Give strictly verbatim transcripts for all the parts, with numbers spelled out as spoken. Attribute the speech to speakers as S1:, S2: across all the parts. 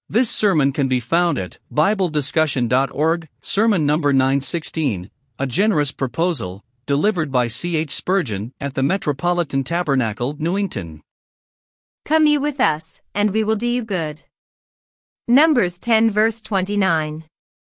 S1: This sermon can be found at bible discussion dot org, sermon number nine sixteen, a generous proposal, delivered by C H Spurgeon at the Metropolitan Tabernacle, Newington.
S2: Come ye with us, and we will do you good. Numbers ten verse twenty-nine.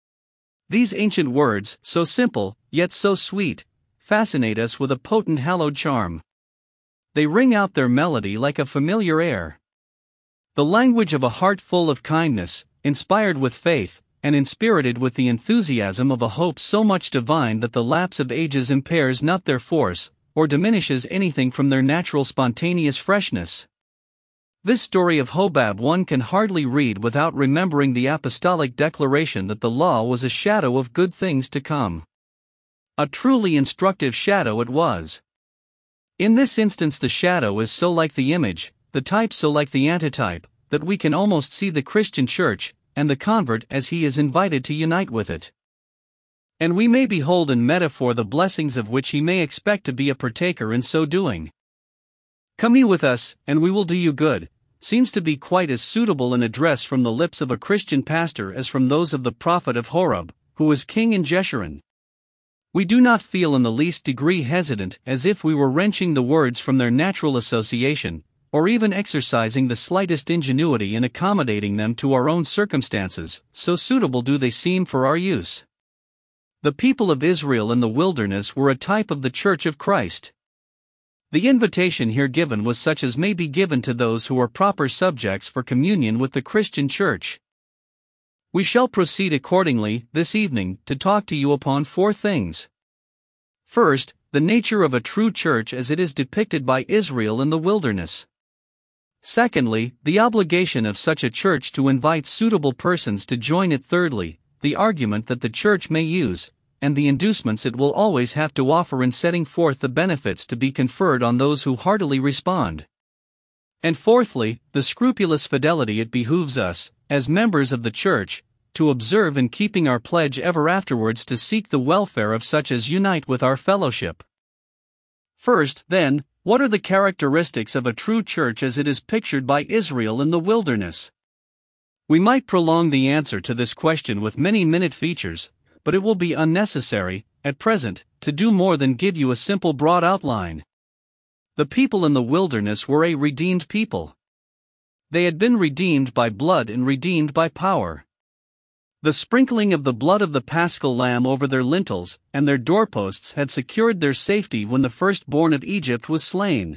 S1: These ancient words, so simple, yet so sweet, fascinate us with a potent hallowed charm. They ring out their melody like a familiar air. The language of a heart full of kindness, inspired with faith, and inspirited with the enthusiasm of a hope so much divine that the lapse of ages impairs not their force, or diminishes anything from their natural spontaneous freshness. This story of Hobab one can hardly read without remembering the apostolic declaration that the law was a shadow of good things to come. A truly instructive shadow it was. In this instance, the shadow is so like the image, the type so like the antitype, that we can almost see the Christian church, and the convert as he is invited to unite with it. And we may behold in metaphor the blessings of which he may expect to be a partaker in so doing. Come ye with us, and we will do you good, seems to be quite as suitable an address from the lips of a Christian pastor as from those of the prophet of Horeb, who was king in Jeshurun. We do not feel in the least degree hesitant as if we were wrenching the words from their natural association, or even exercising the slightest ingenuity in accommodating them to our own circumstances, so suitable do they seem for our use. The people of Israel in the wilderness were a type of the Church of Christ. The invitation here given was such as may be given to those who are proper subjects for communion with the Christian Church. We shall proceed accordingly, this evening, to talk to you upon four things. First, the nature of a true church as it is depicted by Israel in the wilderness. Secondly, the obligation of such a church to invite suitable persons to join it. Thirdly, the argument that the church may use, and the inducements it will always have to offer in setting forth the benefits to be conferred on those who heartily respond. And fourthly, the scrupulous fidelity it behooves us, as members of the church, to observe in keeping our pledge ever afterwards to seek the welfare of such as unite with our fellowship. First, then, what are the characteristics of a true church as it is pictured by Israel in the wilderness? We might prolong the answer to this question with many minute features, but it will be unnecessary, at present, to do more than give you a simple broad outline. The people in the wilderness were a redeemed people. They had been redeemed by blood and redeemed by power. The sprinkling of the blood of the paschal lamb over their lintels and their doorposts had secured their safety when the firstborn of Egypt was slain.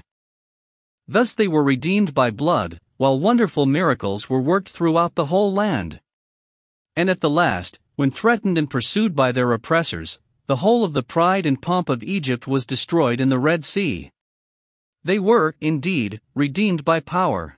S1: Thus they were redeemed by blood, while wonderful miracles were worked throughout the whole land. And at the last, when threatened and pursued by their oppressors, the whole of the pride and pomp of Egypt was destroyed in the Red Sea. They were, indeed, redeemed by power.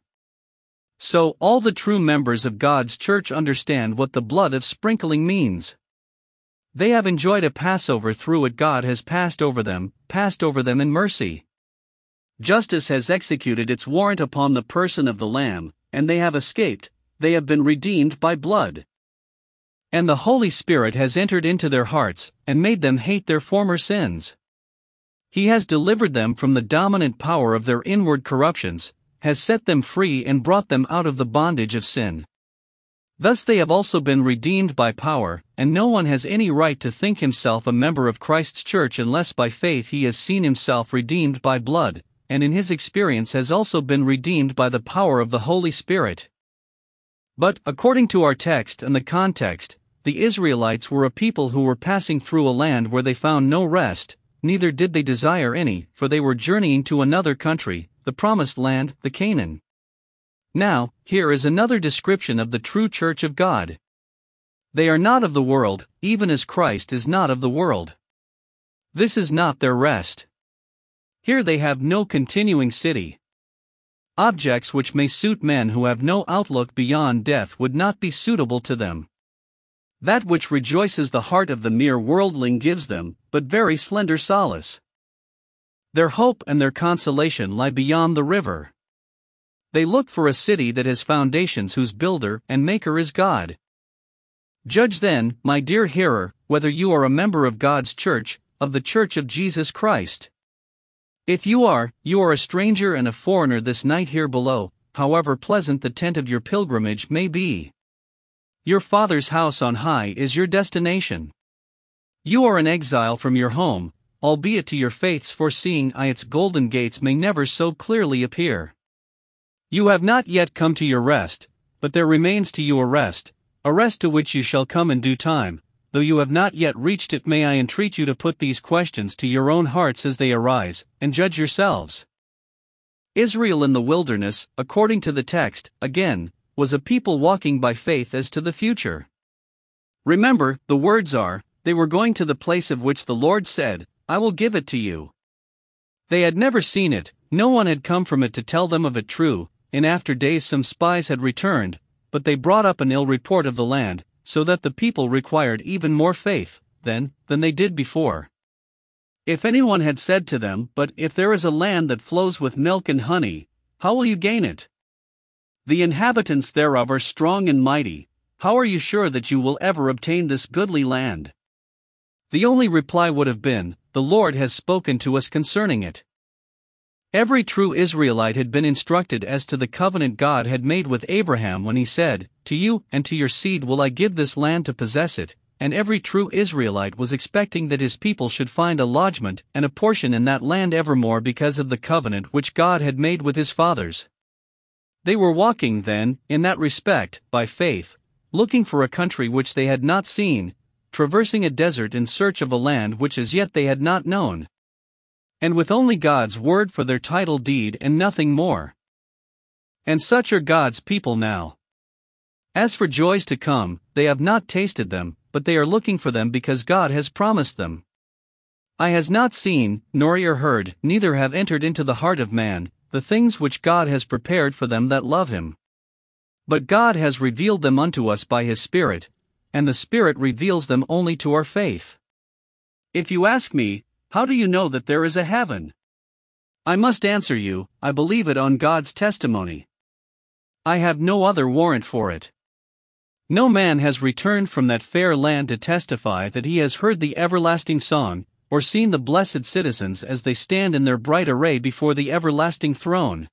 S1: So, all the true members of God's church understand what the blood of sprinkling means. They have enjoyed a Passover through which God has passed over them, passed over them in mercy. Justice has executed its warrant upon the person of the Lamb, and they have escaped, they have been redeemed by blood. And the Holy Spirit has entered into their hearts, and made them hate their former sins. He has delivered them from the dominant power of their inward corruptions, has set them free and brought them out of the bondage of sin. Thus they have also been redeemed by power, and no one has any right to think himself a member of Christ's church unless by faith he has seen himself redeemed by blood, and in his experience has also been redeemed by the power of the Holy Spirit. But, according to our text and the context, the Israelites were a people who were passing through a land where they found no rest, neither did they desire any, for they were journeying to another country, the promised land, the Canaan. Now, here is another description of the true church of God. They are not of the world, even as Christ is not of the world. This is not their rest. Here they have no continuing city. Objects which may suit men who have no outlook beyond death would not be suitable to them. That which rejoices the heart of the mere worldling gives them but very slender solace. Their hope and their consolation lie beyond the river. They look for a city that has foundations whose builder and maker is God. Judge then, my dear hearer, whether you are a member of God's church, of the Church of Jesus Christ. If you are, you are a stranger and a foreigner this night here below, however pleasant the tent of your pilgrimage may be. Your Father's house on high is your destination. You are an exile from your home, albeit to your faith's foreseeing eye its golden gates may never so clearly appear. You have not yet come to your rest, but there remains to you a rest, a rest to which you shall come in due time. Though you have not yet reached it, may I entreat you to put these questions to your own hearts as they arise, and judge yourselves. Israel in the wilderness, according to the text, again, was a people walking by faith as to the future. Remember, the words are, they were going to the place of which the Lord said, I will give it to you. They had never seen it, no one had come from it to tell them of it. True, in after days some spies had returned, but they brought up an ill report of the land, so that the people required even more faith, then, than they did before. If anyone had said to them, But if there is a land that flows with milk and honey, how will you gain it? The inhabitants thereof are strong and mighty, how are you sure that you will ever obtain this goodly land? The only reply would have been, The Lord has spoken to us concerning it. Every true Israelite had been instructed as to the covenant God had made with Abraham when he said, To you and to your seed will I give this land to possess it, and every true Israelite was expecting that his people should find a lodgment and a portion in that land evermore because of the covenant which God had made with his fathers. They were walking, then, in that respect, by faith, looking for a country which they had not seen, traversing a desert in search of a land which as yet they had not known. And with only God's word for their title deed and nothing more. And such are God's people now. As for joys to come, they have not tasted them, but they are looking for them because God has promised them. Eye has not seen, nor ear heard, neither have entered into the heart of man, the things which God has prepared for them that love him. But God has revealed them unto us by his Spirit, and the Spirit reveals them only to our faith. If you ask me, how do you know that there is a heaven? I must answer you, I believe it on God's testimony. I have no other warrant for it. No man has returned from that fair land to testify that he has heard the everlasting song, or seen the blessed citizens as they stand in their bright array before the everlasting throne.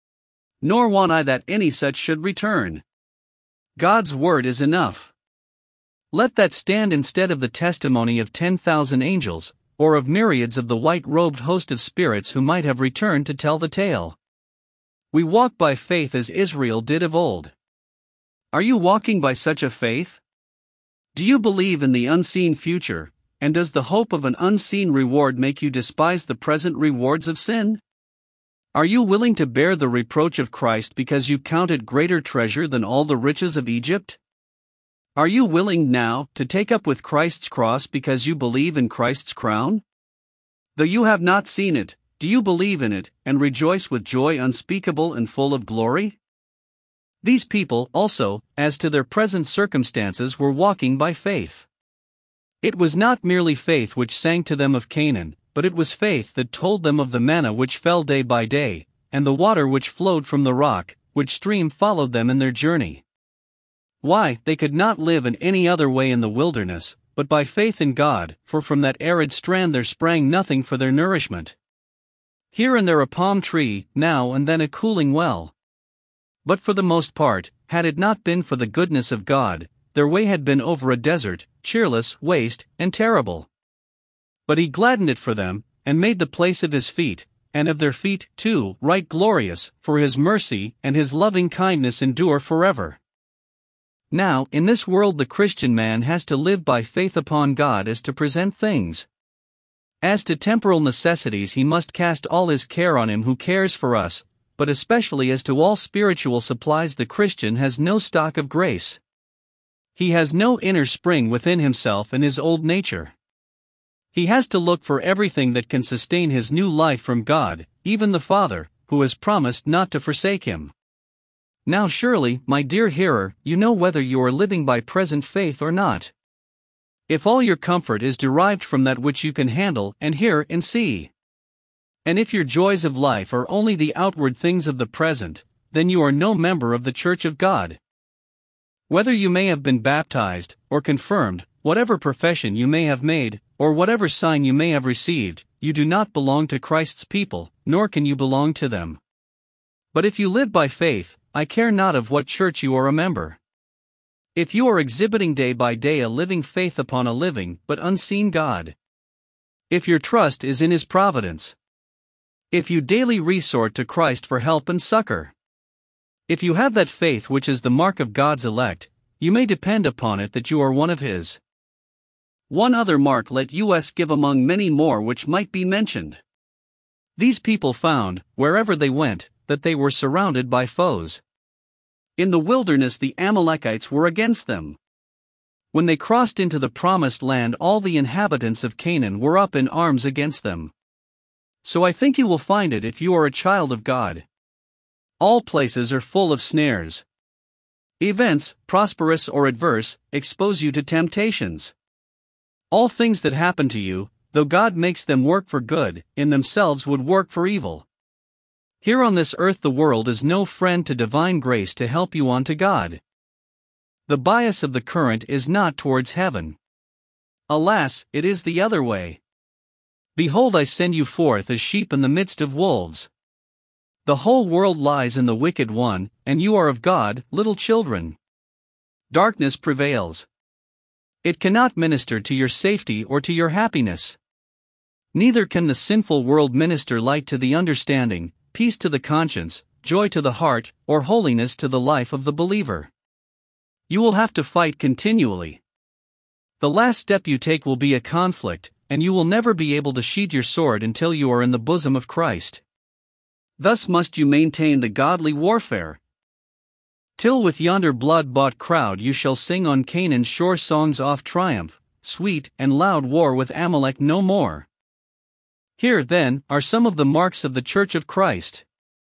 S1: Nor want I that any such should return. God's word is enough. Let that stand instead of the testimony of ten thousand angels, or of myriads of the white-robed host of spirits who might have returned to tell the tale. We walk by faith as Israel did of old. Are you walking by such a faith? Do you believe in the unseen future, and does the hope of an unseen reward make you despise the present rewards of sin? Are you willing to bear the reproach of Christ because you count it greater treasure than all the riches of Egypt? Are you willing now to take up with Christ's cross because you believe in Christ's crown? Though you have not seen it, do you believe in it, and rejoice with joy unspeakable and full of glory? These people also, as to their present circumstances, were walking by faith. It was not merely faith which sang to them of Canaan, but it was faith that told them of the manna which fell day by day, and the water which flowed from the rock, which stream followed them in their journey. Why, they could not live in any other way in the wilderness, but by faith in God, for from that arid strand there sprang nothing for their nourishment. Here and there a palm tree, now and then a cooling well. But for the most part, had it not been for the goodness of God, their way had been over a desert, cheerless, waste, and terrible. But he gladdened it for them, and made the place of his feet, and of their feet, too, right glorious, for his mercy and his loving kindness endure forever. Now, in this world the Christian man has to live by faith upon God as to present things. As to temporal necessities he must cast all his care on him who cares for us, but especially as to all spiritual supplies the Christian has no stock of grace. He has no inner spring within himself and his old nature. He has to look for everything that can sustain his new life from God, even the Father, who has promised not to forsake him. Now surely, my dear hearer, you know whether you are living by present faith or not. If all your comfort is derived from that which you can handle and hear and see, and if your joys of life are only the outward things of the present, then you are no member of the Church of God. Whether you may have been baptized, or confirmed, whatever profession you may have made, or whatever sign you may have received, you do not belong to Christ's people, nor can you belong to them. But if you live by faith, I care not of what church you are a member. If you are exhibiting day by day a living faith upon a living but unseen God. If your trust is in His providence. If you daily resort to Christ for help and succor. If you have that faith which is the mark of God's elect, you may depend upon it that you are one of His. One other mark let us give among many more which might be mentioned. These people found, wherever they went, that they were surrounded by foes. In the wilderness the Amalekites were against them. When they crossed into the promised land all the inhabitants of Canaan were up in arms against them. So I think you will find it if you are a child of God. All places are full of snares. Events, prosperous or adverse, expose you to temptations. All things that happen to you, though God makes them work for good, in themselves would work for evil. Here on this earth the world is no friend to divine grace to help you on to God. The bias of the current is not towards heaven. Alas, it is the other way. Behold, I send you forth as sheep in the midst of wolves. The whole world lies in the wicked one, and you are of God, little children. Darkness prevails. It cannot minister to your safety or to your happiness. Neither can the sinful world minister light to the understanding, peace to the conscience, joy to the heart, or holiness to the life of the believer. You will have to fight continually. The last step you take will be a conflict, and you will never be able to sheathe your sword until you are in the bosom of Christ. Thus must you maintain the godly warfare. Till with yonder blood-bought crowd you shall sing on Canaan's shore songs of triumph, sweet and loud war with Amalek no more. Here, then, are some of the marks of the Church of Christ.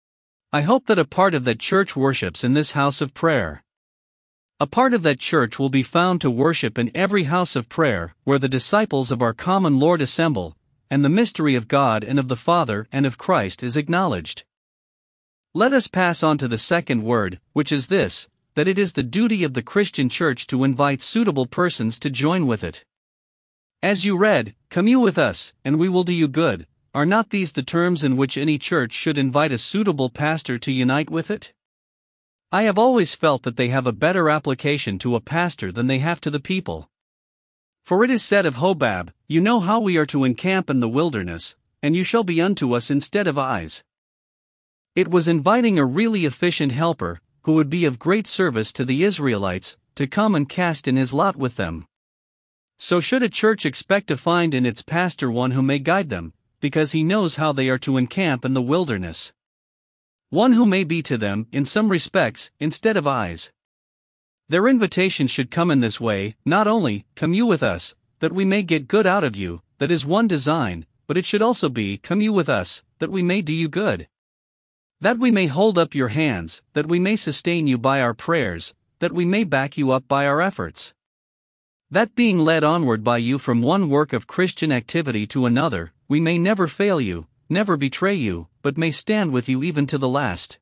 S1: I hope that a part of that church worships in this house of prayer. A part of that church will be found to worship in every house of prayer where the disciples of our common Lord assemble, and the mystery of God and of the Father and of Christ is acknowledged. Let us pass on to the second word, which is this, that it is the duty of the Christian church to invite suitable persons to join with it. As you read, "Come you with us, and we will do you good," are not these the terms in which any church should invite a suitable pastor to unite with it? I have always felt that they have a better application to a pastor than they have to the people. For it is said of Hobab, "You know how we are to encamp in the wilderness, and you shall be unto us instead of eyes." It was inviting a really efficient helper, who would be of great service to the Israelites, to come and cast in his lot with them. So should a church expect to find in its pastor one who may guide them, because he knows how they are to encamp in the wilderness. One who may be to them, in some respects, instead of eyes. Their invitation should come in this way, not only, "Come you with us, that we may get good out of you," that is one design, but it should also be, "Come you with us, that we may do you good. That we may hold up your hands, that we may sustain you by our prayers, that we may back you up by our efforts. That being led onward by you from one work of Christian activity to another, we may never fail you, never betray you, but may stand with you even to the last."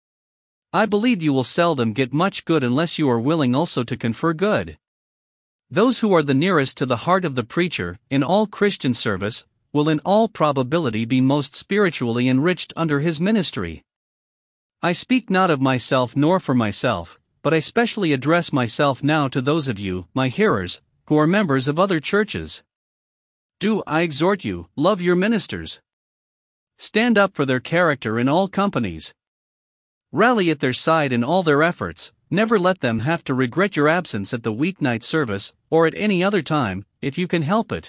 S1: I believe you will seldom get much good unless you are willing also to confer good. Those who are the nearest to the heart of the preacher, in all Christian service, will in all probability be most spiritually enriched under his ministry. I speak not of myself nor for myself, but I specially address myself now to those of you, my hearers, who are members of other churches. Do, I exhort you, love your ministers. Stand up for their character in all companies. Rally at their side in all their efforts, never let them have to regret your absence at the weeknight service, or at any other time, if you can help it.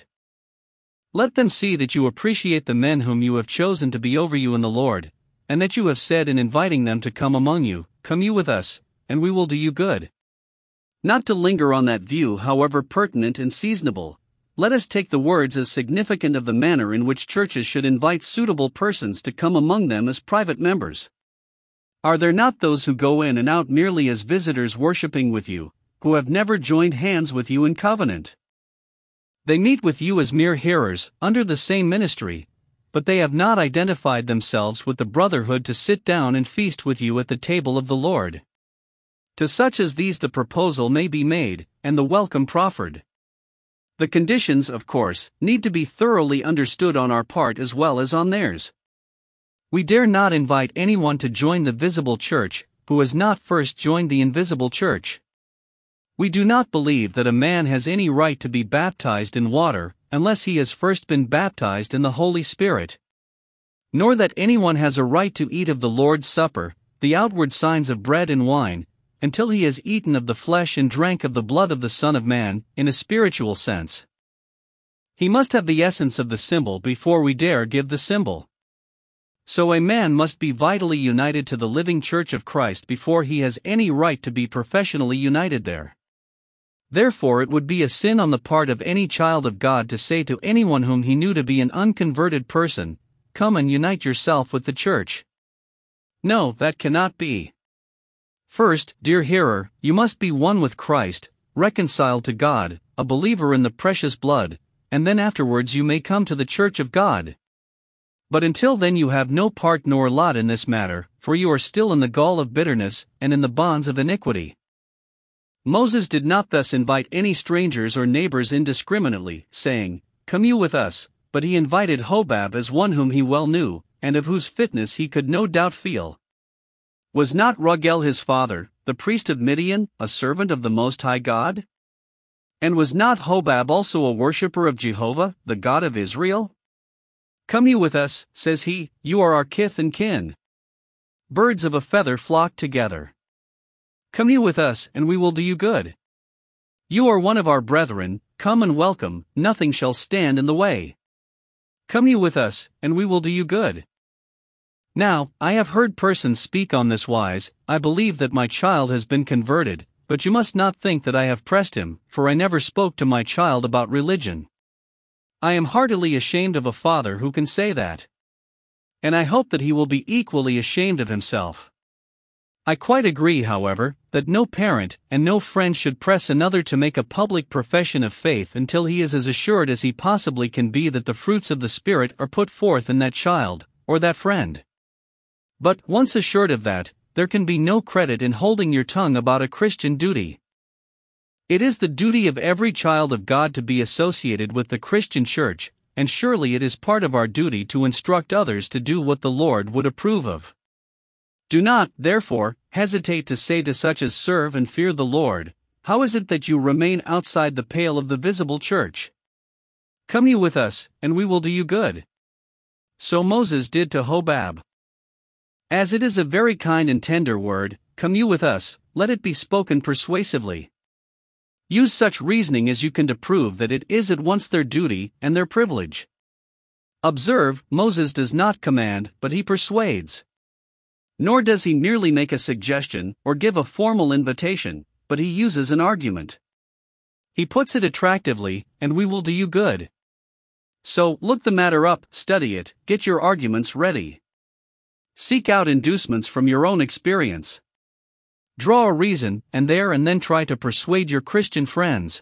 S1: Let them see that you appreciate the men whom you have chosen to be over you in the Lord, and that you have said in inviting them to come among you, "Come you with us, and we will do you good." Not to linger on that view, however pertinent and seasonable, let us take the words as significant of the manner in which churches should invite suitable persons to come among them as private members. Are there not those who go in and out merely as visitors worshiping with you, who have never joined hands with you in covenant? They meet with you as mere hearers, under the same ministry, but they have not identified themselves with the brotherhood to sit down and feast with you at the table of the Lord. To such as these the proposal may be made, and the welcome proffered. The conditions, of course, need to be thoroughly understood on our part as well as on theirs. We dare not invite anyone to join the visible church, who has not first joined the invisible church. We do not believe that a man has any right to be baptized in water, unless he has first been baptized in the Holy Spirit. Nor that anyone has a right to eat of the Lord's Supper, the outward signs of bread and wine, until he has eaten of the flesh and drank of the blood of the Son of Man, in a spiritual sense. He must have the essence of the symbol before we dare give the symbol. So a man must be vitally united to the living Church of Christ before he has any right to be professionally united there. Therefore it would be a sin on the part of any child of God to say to anyone whom he knew to be an unconverted person, "Come and unite yourself with the Church." No, that cannot be. First, dear hearer, you must be one with Christ, reconciled to God, a believer in the precious blood, and then afterwards you may come to the Church of God. But until then you have no part nor lot in this matter, for you are still in the gall of bitterness, and in the bonds of iniquity. Moses did not thus invite any strangers or neighbors indiscriminately, saying, "Come you with us," but he invited Hobab as one whom he well knew, and of whose fitness he could no doubt feel. Was not Rugel his father, the priest of Midian, a servant of the Most High God? And was not Hobab also a worshipper of Jehovah, the God of Israel? "Come you with us," says he, "you are our kith and kin. Birds of a feather flock together. Come you with us, and we will do you good. You are one of our brethren, come and welcome, nothing shall stand in the way. Come you with us, and we will do you good." Now, I have heard persons speak on this wise, "I believe that my child has been converted, but you must not think that I have pressed him, for I never spoke to my child about religion." I am heartily ashamed of a father who can say that. And I hope that he will be equally ashamed of himself. I quite agree, however, that no parent and no friend should press another to make a public profession of faith until he is as assured as he possibly can be that the fruits of the Spirit are put forth in that child, or that friend. But, once assured of that, there can be no credit in holding your tongue about a Christian duty. It is the duty of every child of God to be associated with the Christian Church, and surely it is part of our duty to instruct others to do what the Lord would approve of. Do not, therefore, hesitate to say to such as serve and fear the Lord, "How is it that you remain outside the pale of the visible church? Come you with us, and we will do you good." So Moses did to Hobab. As it is a very kind and tender word, "Come you with us," let it be spoken persuasively. Use such reasoning as you can to prove that it is at once their duty and their privilege. Observe, Moses does not command, but he persuades. Nor does he merely make a suggestion, or give a formal invitation, but he uses an argument. He puts it attractively, "and we will do you good." So, look the matter up, study it, get your arguments ready. Seek out inducements from your own experience. Draw a reason, and there and then try to persuade your Christian friends.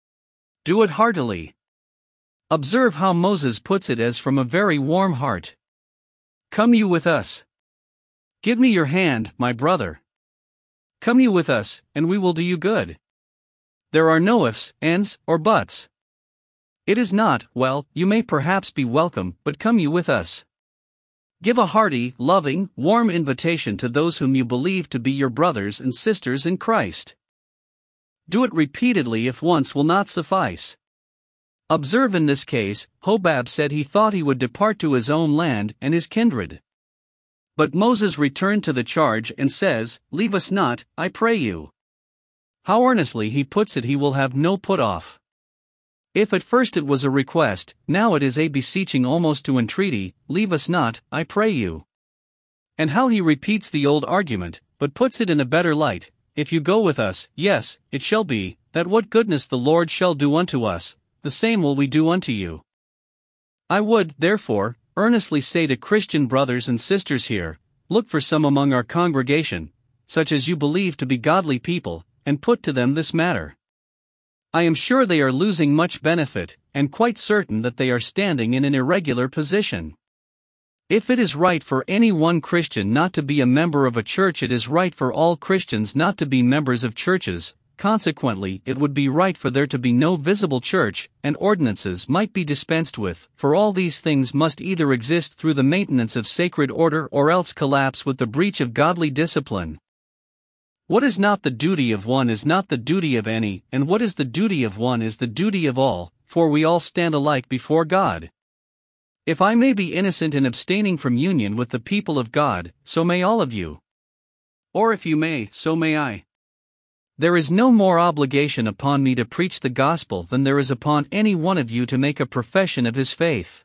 S1: Do it heartily. Observe how Moses puts it as from a very warm heart. "Come you with us. Give me your hand, my brother. Come you with us, and we will do you good." There are no ifs, ands, or buts. It is not, "Well, you may perhaps be welcome, but come you with us." Give a hearty, loving, warm invitation to those whom you believe to be your brothers and sisters in Christ. Do it repeatedly if once will not suffice. Observe in this case, Hobab said he thought he would depart to his own land and his kindred. But Moses returned to the charge and says, "Leave us not, I pray you." How earnestly he puts it, he will have no put off. If at first it was a request, now it is a beseeching almost to entreaty, "Leave us not, I pray you." And how he repeats the old argument, but puts it in a better light, "If you go with us, yes, it shall be, that what goodness the Lord shall do unto us, the same will we do unto you." I would, therefore, earnestly say to Christian brothers and sisters here, look for some among our congregation, such as you believe to be godly people, and put to them this matter. I am sure they are losing much benefit, and quite certain that they are standing in an irregular position. If it is right for any one Christian not to be a member of a church, it is right for all Christians not to be members of churches. Consequently, it would be right for there to be no visible church, and ordinances might be dispensed with, for all these things must either exist through the maintenance of sacred order or else collapse with the breach of godly discipline. What is not the duty of one is not the duty of any, and what is the duty of one is the duty of all, for we all stand alike before God. If I may be innocent in abstaining from union with the people of God, so may all of you. Or if you may, so may I. There is no more obligation upon me to preach the gospel than there is upon any one of you to make a profession of his faith.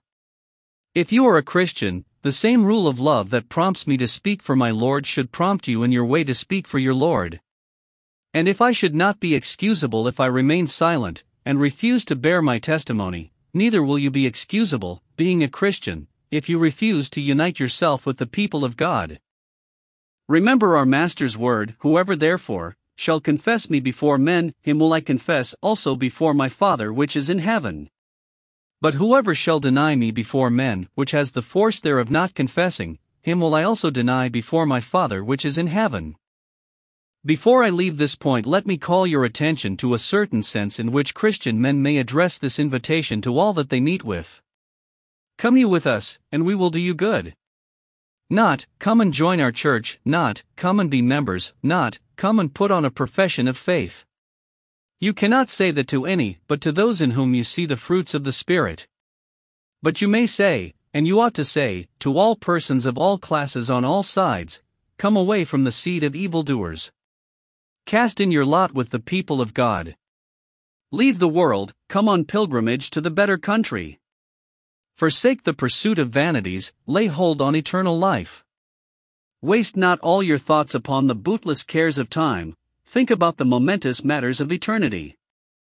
S1: If you are a Christian, the same rule of love that prompts me to speak for my Lord should prompt you in your way to speak for your Lord. And if I should not be excusable if I remain silent, and refuse to bear my testimony, neither will you be excusable, being a Christian, if you refuse to unite yourself with the people of God. Remember our Master's word, whoever therefore shall confess me before men, him will I confess also before my Father which is in heaven. But whoever shall deny me before men, which has the force thereof not confessing, him will I also deny before my Father which is in heaven. Before I leave this point, let me call your attention to a certain sense in which Christian men may address this invitation to all that they meet with. Come you with us, and we will do you good. Not, come and join our church, not, come and be members, not, come and put on a profession of faith. You cannot say that to any, but to those in whom you see the fruits of the Spirit. But you may say, and you ought to say, to all persons of all classes on all sides, come away from the seed of evildoers. Cast in your lot with the people of God. Leave the world, come on pilgrimage to the better country. Forsake the pursuit of vanities, lay hold on eternal life. Waste not all your thoughts upon the bootless cares of time, think about the momentous matters of eternity.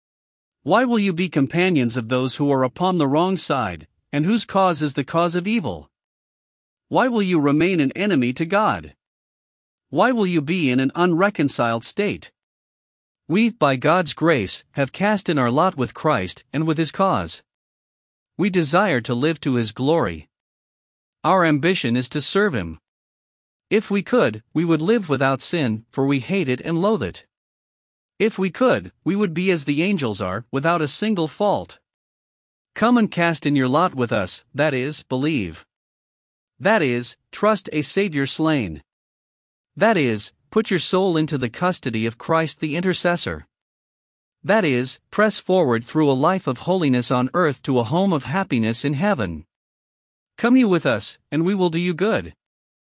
S1: Why will you be companions of those who are upon the wrong side, and whose cause is the cause of evil? Why will you remain an enemy to God? Why will you be in an unreconciled state? We, by God's grace, have cast in our lot with Christ and with his cause. We desire to live to his glory. Our ambition is to serve him. If we could, we would live without sin, for we hate it and loathe it. If we could, we would be as the angels are, without a single fault. Come and cast in your lot with us, that is, believe. That is, trust a Savior slain. That is, put your soul into the custody of Christ the intercessor. That is, press forward through a life of holiness on earth to a home of happiness in heaven. Come you with us, and we will do you good.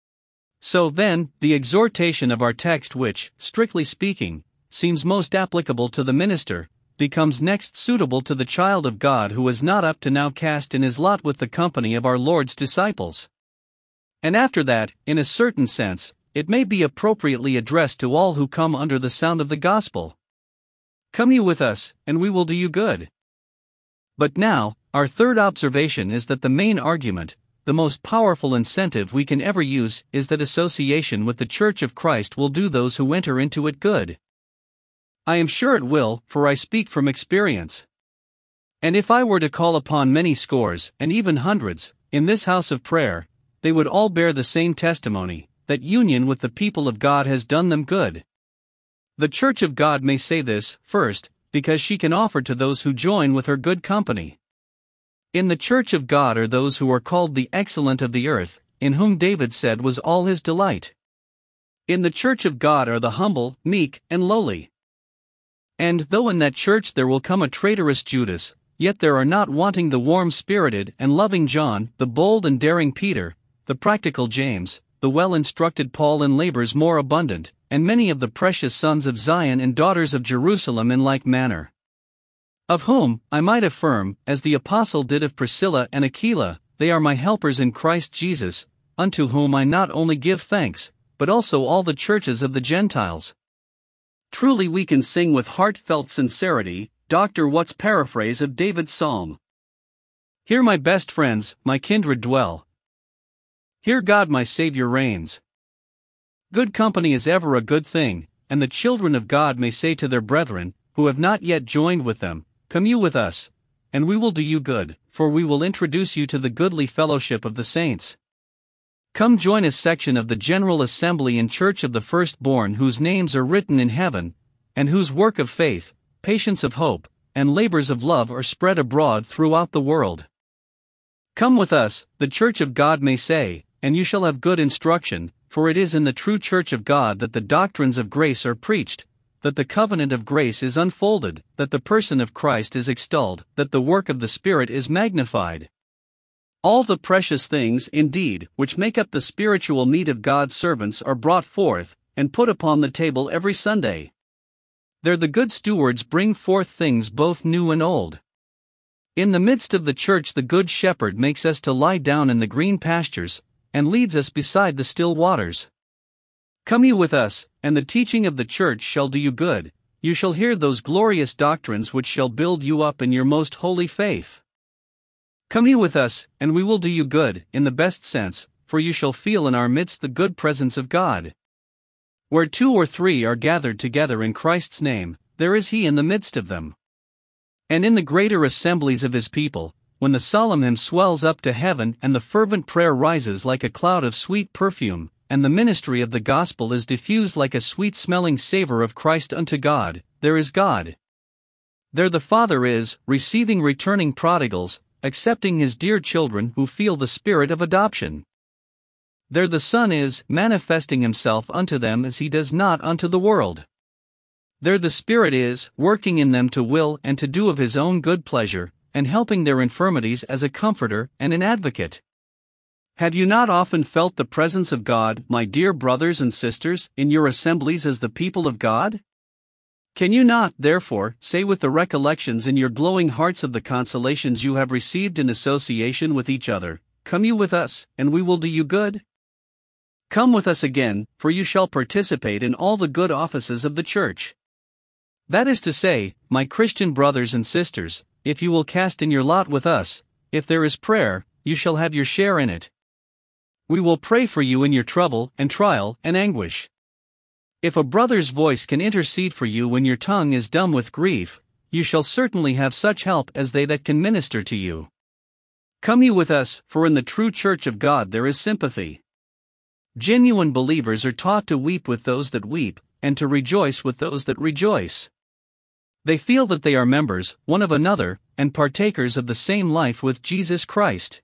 S1: So then, the exhortation of our text, which, strictly speaking, seems most applicable to the minister, becomes next suitable to the child of God who is not up to now cast in his lot with the company of our Lord's disciples. And after that, in a certain sense, it may be appropriately addressed to all who come under the sound of the gospel. Come you with us, and we will do you good. But now, our third observation is that the main argument, the most powerful incentive we can ever use, is that association with the Church of Christ will do those who enter into it good. I am sure it will, for I speak from experience. And if I were to call upon many scores, and even hundreds, in this house of prayer, they would all bear the same testimony, that union with the people of God has done them good. The Church of God may say this, first, because she can offer to those who join with her good company. In the Church of God are those who are called the excellent of the earth, in whom David said was all his delight. In the Church of God are the humble, meek, and lowly. And though in that church there will come a traitorous Judas, yet there are not wanting the warm-spirited and loving John, the bold and daring Peter, the practical James, the well-instructed Paul in labors more abundant, and many of the precious sons of Zion and daughters of Jerusalem in like manner. Of whom, I might affirm, as the apostle did of Priscilla and Aquila, they are my helpers in Christ Jesus, unto whom I not only give thanks, but also all the churches of the Gentiles. Truly we can sing with heartfelt sincerity, Doctor Watts' paraphrase of David's psalm. Here my best friends, my kindred dwell. Here God my Savior reigns. Good company is ever a good thing, and the children of God may say to their brethren, who have not yet joined with them, Come you with us, and we will do you good, for we will introduce you to the goodly fellowship of the saints. Come join a section of the General Assembly and Church of the Firstborn whose names are written in heaven, and whose work of faith, patience of hope, and labors of love are spread abroad throughout the world. Come with us, the Church of God may say, and you shall have good instruction, for it is in the true church of God that the doctrines of grace are preached, that the covenant of grace is unfolded, that the person of Christ is extolled, that the work of the Spirit is magnified. All the precious things, indeed, which make up the spiritual meat of God's servants are brought forth, and put upon the table every Sunday. There the good stewards bring forth things both new and old. In the midst of the church the good shepherd makes us to lie down in the green pastures, and leads us beside the still waters. Come you with us, and the teaching of the church shall do you good, you shall hear those glorious doctrines which shall build you up in your most holy faith. Come ye with us, and we will do you good, in the best sense, for you shall feel in our midst the good presence of God. Where two or three are gathered together in Christ's name, there is He in the midst of them. And in the greater assemblies of His people, when the solemn hymn swells up to heaven and the fervent prayer rises like a cloud of sweet perfume, and the ministry of the gospel is diffused like a sweet-smelling savor of Christ unto God, there is God. There the Father is, receiving returning prodigals, accepting His dear children who feel the spirit of adoption. There the Son is, manifesting Himself unto them as He does not unto the world. There the Spirit is, working in them to will and to do of His own good pleasure, and helping their infirmities as a comforter and an advocate. Have you not often felt the presence of God, my dear brothers and sisters, in your assemblies as the people of God? Can you not, therefore, say with the recollections in your glowing hearts of the consolations you have received in association with each other, "Come you with us, and we will do you good"? Come with us again, for you shall participate in all the good offices of the church. That is to say, my Christian brothers and sisters, if you will cast in your lot with us, if there is prayer, you shall have your share in it. We will pray for you in your trouble and trial and anguish. If a brother's voice can intercede for you when your tongue is dumb with grief, you shall certainly have such help as they that can minister to you. Come you with us, for in the true church of God there is sympathy. Genuine believers are taught to weep with those that weep, and to rejoice with those that rejoice. They feel that they are members, one of another, and partakers of the same life with Jesus Christ.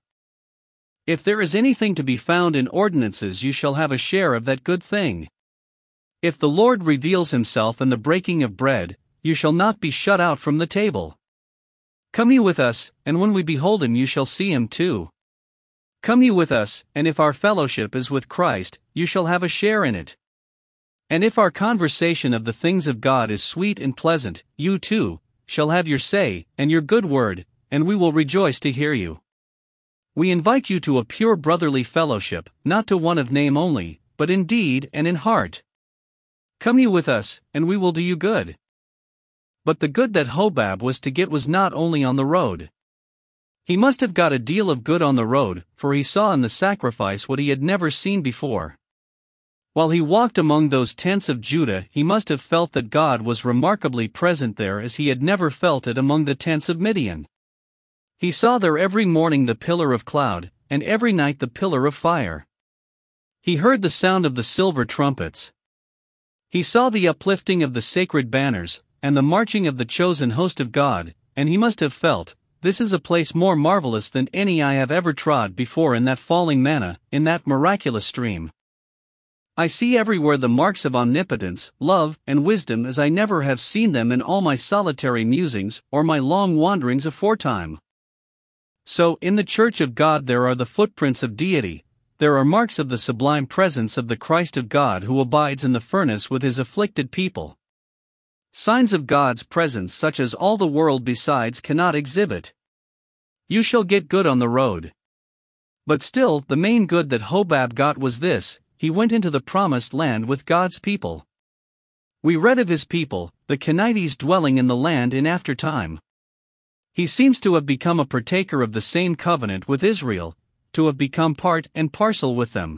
S1: If there is anything to be found in ordinances, you shall have a share of that good thing. If the Lord reveals Himself in the breaking of bread, you shall not be shut out from the table. Come ye with us, and when we behold Him you shall see Him too. Come ye with us, and if our fellowship is with Christ, you shall have a share in it. And if our conversation of the things of God is sweet and pleasant, you too shall have your say, and your good word, and we will rejoice to hear you. We invite you to a pure brotherly fellowship, not to one of name only, but in deed and in heart. Come ye with us, and we will do you good. But the good that Hobab was to get was not only on the road. He must have got a deal of good on the road, for he saw in the sacrifice what he had never seen before. While he walked among those tents of Judah, he must have felt that God was remarkably present there as he had never felt it among the tents of Midian. He saw there every morning the pillar of cloud, and every night the pillar of fire. He heard the sound of the silver trumpets. He saw the uplifting of the sacred banners, and the marching of the chosen host of God, and he must have felt, "This is a place more marvelous than any I have ever trod before in that falling manna, in that miraculous stream. I see everywhere the marks of omnipotence, love, and wisdom as I never have seen them in all my solitary musings or my long wanderings aforetime." So, in the church of God there are the footprints of deity, there are marks of the sublime presence of the Christ of God who abides in the furnace with His afflicted people. Signs of God's presence such as all the world besides cannot exhibit. You shall get good on the road. But still, the main good that Hobab got was this: he went into the promised land with God's people. We read of his people, the Kenites dwelling in the land in after time. He seems to have become a partaker of the same covenant with Israel, to have become part and parcel with them.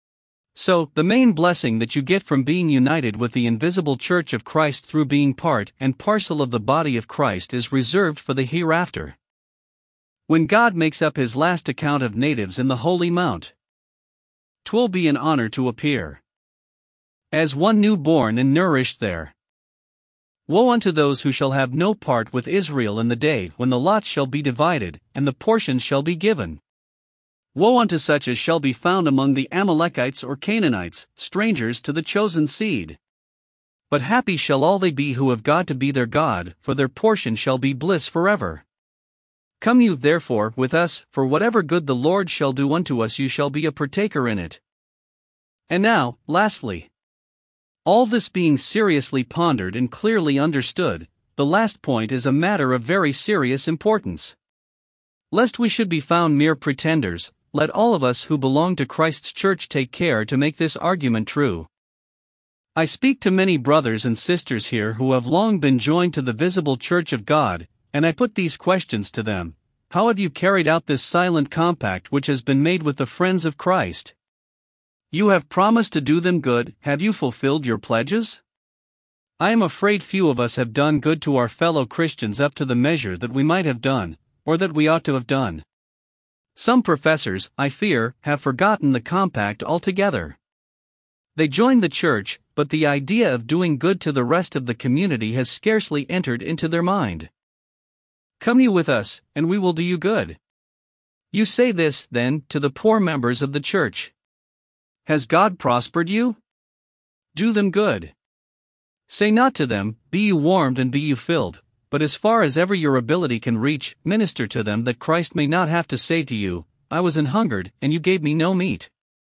S1: So, the main blessing that you get from being united with the invisible church of Christ through being part and parcel of the body of Christ is reserved for the hereafter. When God makes up His last account of natives in the Holy Mount, 'twill be an honor to appear as one new-born and nourished there. Woe unto those who shall have no part with Israel in the day when the lots shall be divided, and the portions shall be given. Woe unto such as shall be found among the Amalekites or Canaanites, strangers to the chosen seed. But happy shall all they be who have God to be their God, for their portion shall be bliss forever. Come you therefore with us, for whatever good the Lord shall do unto us you shall be a partaker in it. And now, lastly, all this being seriously pondered and clearly understood, the last point is a matter of very serious importance. Lest we should be found mere pretenders, let all of us who belong to Christ's church take care to make this argument true. I speak to many brothers and sisters here who have long been joined to the visible church of God, and I put these questions to them. How have you carried out this silent compact which has been made with the friends of Christ? You have promised to do them good. Have you fulfilled your pledges? I am afraid few of us have done good to our fellow Christians up to the measure that we might have done, or that we ought to have done. Some professors, I fear, have forgotten the compact altogether. They join the church, but the idea of doing good to the rest of the community has scarcely entered into their mind. Come you with us, and we will do you good. You say this, then, to the poor members of the church. Has God prospered you? Do them good. Say not to them, be you warmed and be you filled, but as far as ever your ability can reach, minister to them that Christ may not have to say to you, I was an hungered, and you gave me no meat.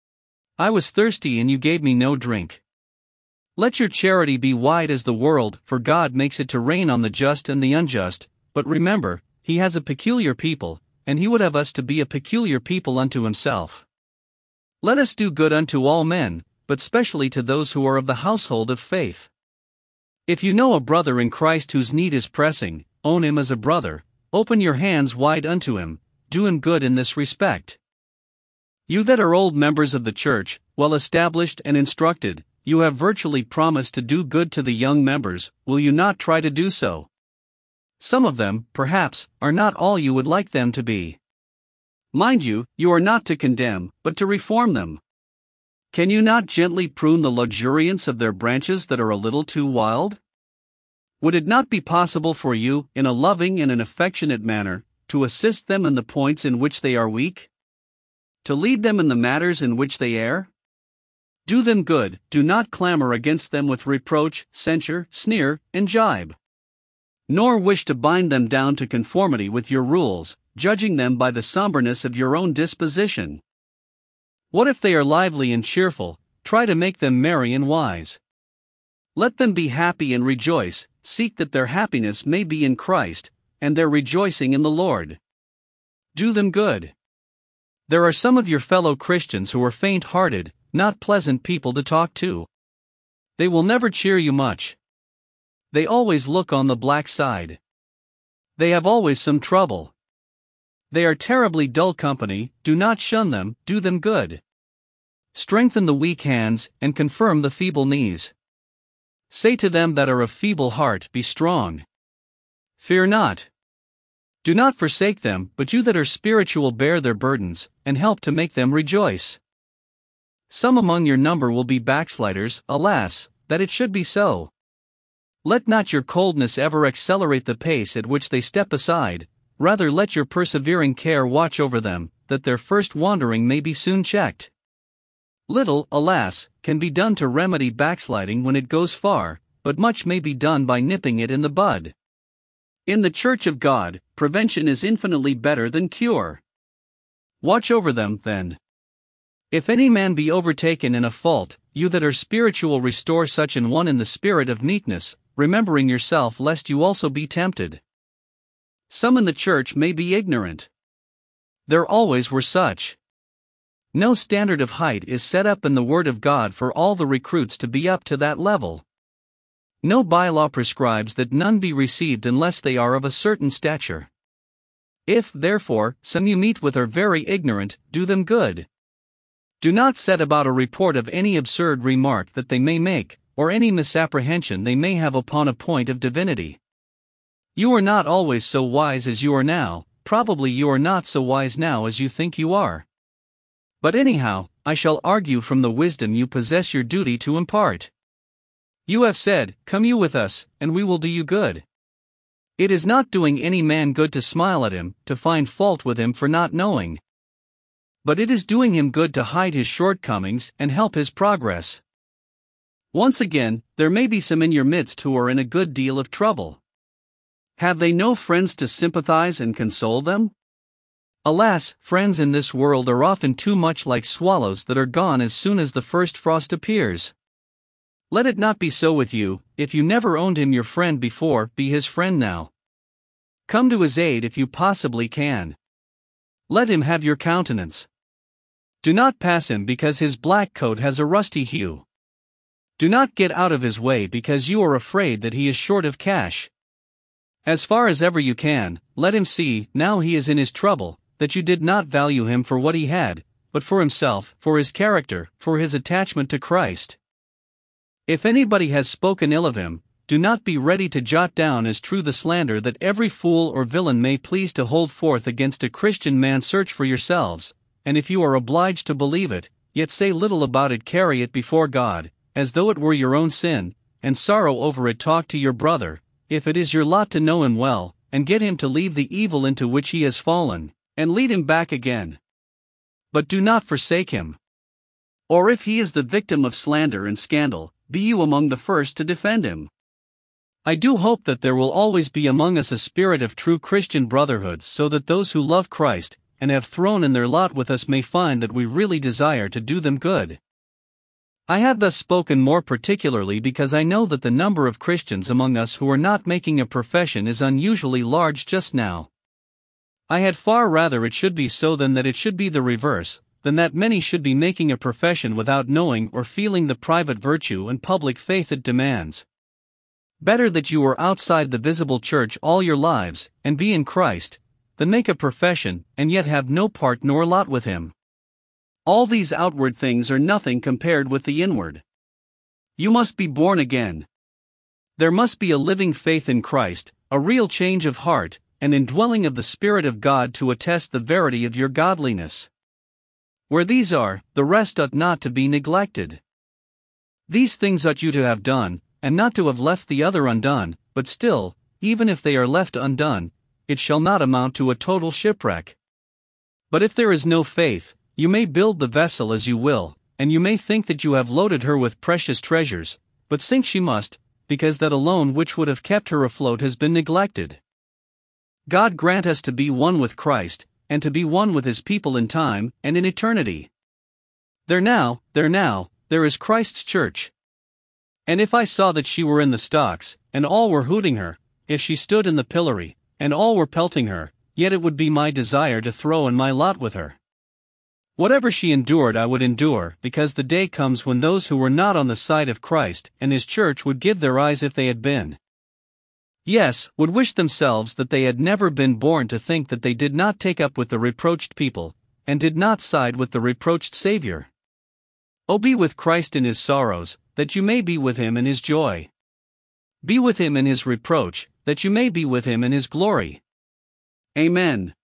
S1: I was thirsty and you gave me no drink. Let your charity be wide as the world, for God makes it to rain on the just and the unjust, but remember, He has a peculiar people, and He would have us to be a peculiar people unto Himself. Let us do good unto all men, but specially to those who are of the household of faith. If you know a brother in Christ whose need is pressing, own him as a brother, open your hands wide unto him, do him good in this respect. You that are old members of the church, well established and instructed, you have virtually promised to do good to the young members, will you not try to do so? Some of them, perhaps, are not all you would like them to be. Mind you, you are not to condemn, but to reform them. Can you not gently prune the luxuriance of their branches that are a little too wild? Would it not be possible for you, in a loving and an affectionate manner, to assist them in the points in which they are weak? To lead them in the matters in which they err? Do them good, do not clamor against them with reproach, censure, sneer, and jibe. Nor wish to bind them down to conformity with your rules, judging them by the somberness of your own disposition. What if they are lively and cheerful? Try to make them merry and wise. Let them be happy and rejoice, seek that their happiness may be in Christ, and their rejoicing in the Lord. Do them good. There are some of your fellow Christians who are faint-hearted, not pleasant people to talk to. They will never cheer you much. They always look on the black side. They have always some trouble. They are terribly dull company, do not shun them, do them good. Strengthen the weak hands, and confirm the feeble knees. Say to them that are of feeble heart, be strong. Fear not. Do not forsake them, but you that are spiritual bear their burdens, and help to make them rejoice. Some among your number will be backsliders, alas, that it should be so. Let not your coldness ever accelerate the pace at which they step aside, rather let your persevering care watch over them, that their first wandering may be soon checked. Little, alas, can be done to remedy backsliding when it goes far, but much may be done by nipping it in the bud. In the Church of God, prevention is infinitely better than cure. Watch over them, then. If any man be overtaken in a fault, you that are spiritual restore such an one in the spirit of meekness, remembering yourself lest you also be tempted. Some in the church may be ignorant. There always were such. No standard of height is set up in the Word of God for all the recruits to be up to that level. No bylaw prescribes that none be received unless they are of a certain stature. If, therefore, some you meet with are very ignorant, do them good. Do not set about a report of any absurd remark that they may make, or any misapprehension they may have upon a point of divinity. You are not always so wise as you are now, probably you are not so wise now as you think you are. But anyhow, I shall argue from the wisdom you possess your duty to impart. You have said, come you with us, and we will do you good. It is not doing any man good to smile at him, to find fault with him for not knowing. But it is doing him good to hide his shortcomings and help his progress. Once again, there may be some in your midst who are in a good deal of trouble. Have they no friends to sympathize and console them? Alas, friends in this world are often too much like swallows that are gone as soon as the first frost appears. Let it not be so with you. If you never owned him your friend before, be his friend now. Come to his aid if you possibly can. Let him have your countenance. Do not pass him because his black coat has a rusty hue. Do not get out of his way because you are afraid that he is short of cash. As far as ever you can, let him see, now he is in his trouble, that you did not value him for what he had, but for himself, for his character, for his attachment to Christ. If anybody has spoken ill of him, do not be ready to jot down as true the slander that every fool or villain may please to hold forth against a Christian man. Search for yourselves, and if you are obliged to believe it, yet say little about it, carry it before God, as though it were your own sin, and sorrow over it. Talk to your brother, if it is your lot to know him well, and get him to leave the evil into which he has fallen, and lead him back again. But do not forsake him. Or if he is the victim of slander and scandal, be you among the first to defend him. I do hope that there will always be among us a spirit of true Christian brotherhood, so that those who love Christ, and have thrown in their lot with us, may find that we really desire to do them good. I have thus spoken more particularly because I know that the number of Christians among us who are not making a profession is unusually large just now. I had far rather it should be so than that it should be the reverse, than that many should be making a profession without knowing or feeling the private virtue and public faith it demands. Better that you are outside the visible church all your lives, and be in Christ, than make a profession, and yet have no part nor lot with him. All these outward things are nothing compared with the inward. You must be born again. There must be a living faith in Christ, a real change of heart, an indwelling of the Spirit of God to attest the verity of your godliness. Where these are, the rest ought not to be neglected. These things ought you to have done, and not to have left the other undone, but still, even if they are left undone, it shall not amount to a total shipwreck. But if there is no faith, you may build the vessel as you will, and you may think that you have loaded her with precious treasures, but sink she must, because that alone which would have kept her afloat has been neglected. God grant us to be one with Christ, and to be one with his people in time and in eternity. There now, there now, there is Christ's church. And if I saw that she were in the stocks, and all were hooting her, if she stood in the pillory, and all were pelting her, yet it would be my desire to throw in my lot with her. Whatever she endured I would endure, because the day comes when those who were not on the side of Christ and his church would give their eyes if they had been. Yes, would wish themselves that they had never been born, to think that they did not take up with the reproached people, and did not side with the reproached Savior. O be with Christ in his sorrows, that you may be with him in his joy. Be with him in his reproach, that you may be with him in his glory. Amen.